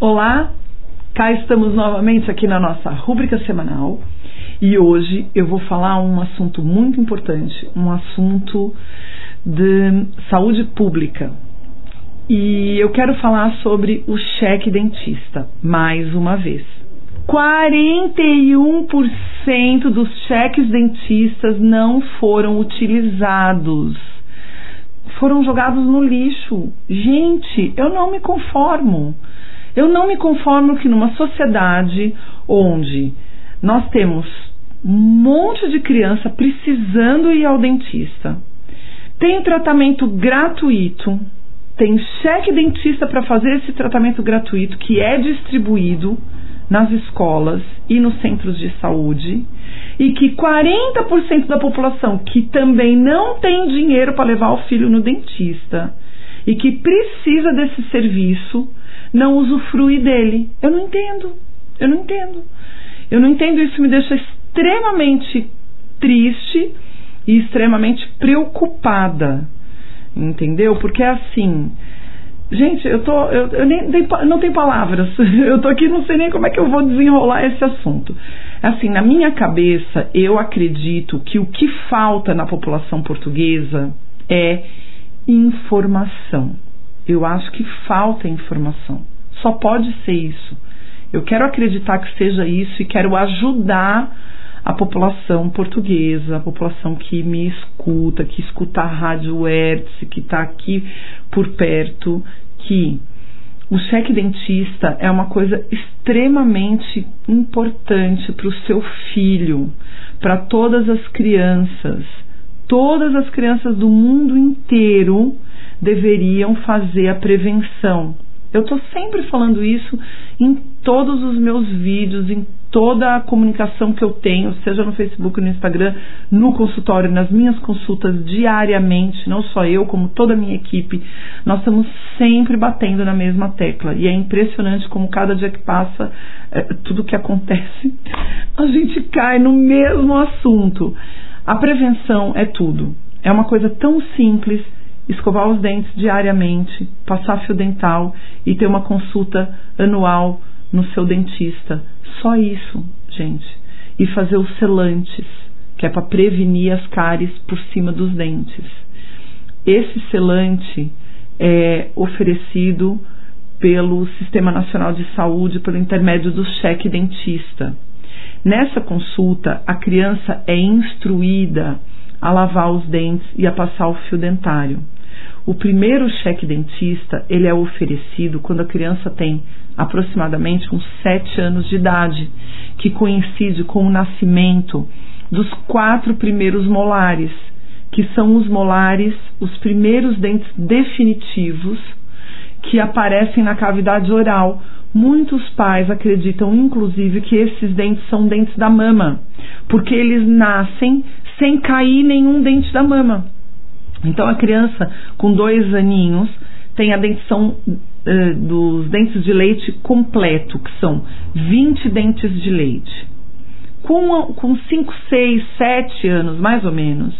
Olá, cá estamos novamente aqui na nossa rúbrica semanal e hoje eu vou falar um assunto muito importante, um assunto de saúde pública. E eu quero falar sobre o cheque dentista, mais uma vez. 41% dos cheques dentistas não foram utilizados. Foram jogados no lixo. Gente, eu não me conformo. Eu não me conformo que numa sociedade onde nós temos um monte de criança precisando ir ao dentista, tem tratamento gratuito, tem cheque dentista para fazer esse tratamento gratuito que é distribuído nas escolas e nos centros de saúde, e que 40% da população que também não tem dinheiro para levar o filho no dentista e que precisa desse serviço não usufrui dele. Eu não entendo, isso me deixa extremamente triste e extremamente preocupada, entendeu? Porque é assim, gente, eu não tenho palavras, eu tô aqui, não sei nem como é que eu vou desenrolar esse assunto. Assim, na minha cabeça, eu acredito que o que falta na população portuguesa é informação. Eu acho que falta informação. Só pode ser isso. Eu quero acreditar que seja isso e quero ajudar a população portuguesa, a população que me escuta, que escuta a Rádio Hertz, que está aqui por perto, que o cheque dentista é uma coisa extremamente importante para o seu filho, para todas as crianças. Todas as crianças do mundo inteiro deveriam fazer a prevenção. Eu estou sempre falando isso em todos os meus vídeos, em toda a comunicação que eu tenho, seja no Facebook, no Instagram, no consultório, nas minhas consultas diariamente, não só eu, como toda a minha equipe. Nós estamos sempre batendo na mesma tecla. E é impressionante como cada dia que passa, tudo que acontece, a gente cai no mesmo assunto. A prevenção é tudo. É uma coisa tão simples. Escovar os dentes diariamente, passar fio dental e ter uma consulta anual no seu dentista. Só isso, gente. E fazer os selantes, que é para prevenir as cáries por cima dos dentes. Esse selante é oferecido pelo Sistema Nacional de Saúde pelo intermédio do cheque dentista. Nessa consulta, a criança é instruída a lavar os dentes e a passar o fio dentário. O primeiro cheque dentista, ele é oferecido quando a criança tem aproximadamente uns 7 anos de idade, que coincide com o nascimento dos 4 primeiros molares, que são os molares, os primeiros dentes definitivos que aparecem na cavidade oral. Muitos pais acreditam, inclusive, que esses dentes são dentes da mama, porque eles nascem sem cair nenhum dente da mama. Então, a criança com 2 aninhos tem a dentição dos dentes de leite completo, que são 20 dentes de leite. Com 5, 6, 7 anos, mais ou menos,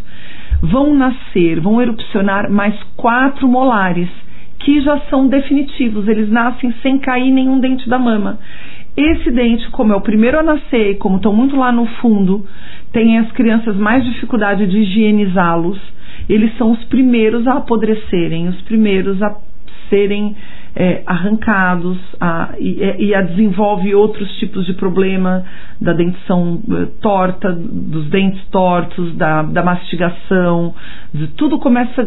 vão erupcionar mais 4 molares, que já são definitivos, eles nascem sem cair nenhum dente da mama. Esse dente, como é o primeiro a nascer e como estão muito lá no fundo, tem as crianças mais dificuldade de higienizá-los. Eles são os primeiros a apodrecerem, os primeiros a serem arrancados e desenvolve outros tipos de problema da dentição torta, dos dentes tortos, da mastigação, tudo começa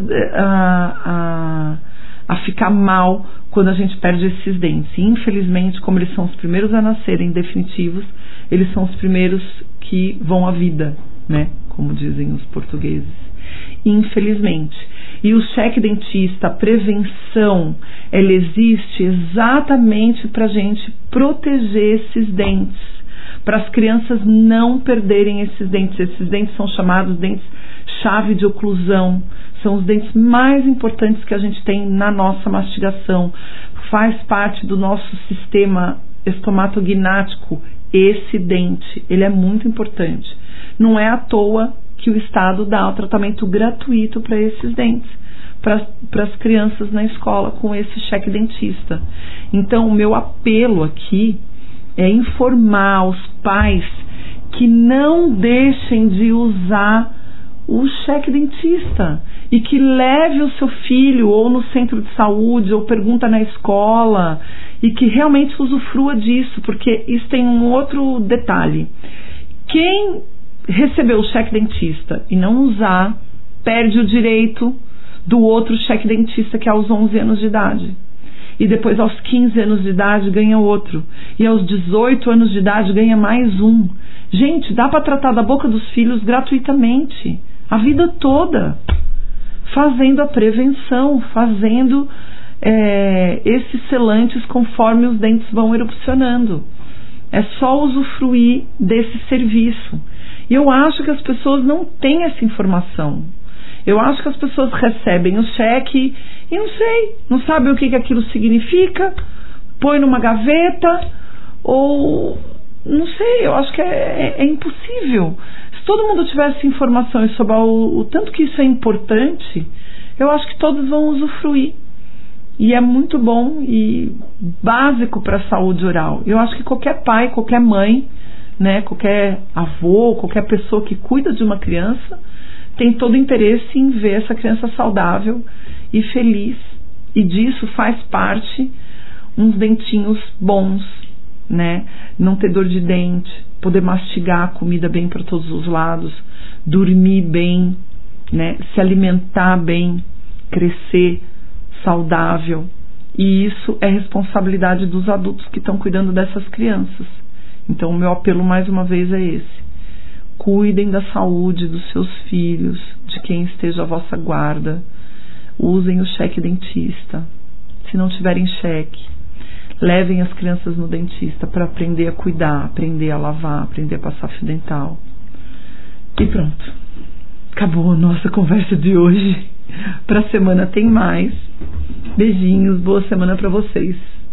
a ficar mal quando a gente perde esses dentes. E, infelizmente, como eles são os primeiros a nascerem definitivos, eles são os primeiros que vão à vida, né? Como dizem os portugueses. Infelizmente. E o cheque dentista, a prevenção, ela existe exatamente para a gente proteger esses dentes, para as crianças não perderem esses dentes. Esses dentes são chamados dentes chave de oclusão. São os dentes mais importantes que a gente tem na nossa mastigação. Faz parte do nosso sistema estomatognático. Esse dente, ele é muito importante. Não é à toa que o Estado dá o tratamento gratuito para esses dentes, para as crianças na escola com esse cheque dentista. Então, o meu apelo aqui é informar os pais que não deixem de usar o cheque dentista e que leve o seu filho ou no centro de saúde ou pergunta na escola e que realmente usufrua disso, porque isso tem um outro detalhe. Quem recebeu o cheque dentista e não usar, perde o direito do outro cheque dentista, que é aos 11 anos de idade. E depois aos 15 anos de idade ganha outro. E aos 18 anos de idade ganha mais um. Gente, dá para tratar da boca dos filhos gratuitamente, a vida toda, fazendo a prevenção, fazendo esses selantes conforme os dentes vão erupcionando. É só usufruir desse serviço. E eu acho que as pessoas não têm essa informação. Eu acho que as pessoas recebem o cheque e não sabem o que aquilo significa, põe numa gaveta, ou não sei, eu acho que é impossível. Se todo mundo tivesse informações sobre o tanto que isso é importante, eu acho que todos vão usufruir. E é muito bom e básico para a saúde oral. Eu acho que qualquer pai, qualquer mãe, né, qualquer avô, qualquer pessoa que cuida de uma criança tem todo interesse em ver essa criança saudável e feliz. E disso faz parte uns dentinhos bons, né? Não ter dor de dente, poder mastigar a comida bem para todos os lados, dormir bem, né? Se alimentar bem, crescer saudável. E isso é responsabilidade dos adultos que estão cuidando dessas crianças. Então, o meu apelo mais uma vez é esse. Cuidem da saúde dos seus filhos, de quem esteja à vossa guarda. Usem o cheque dentista. Se não tiverem cheque, levem as crianças no dentista para aprender a cuidar, aprender a lavar, aprender a passar fio dental. E pronto. Acabou a nossa conversa de hoje. Para a semana tem mais. Beijinhos, boa semana para vocês.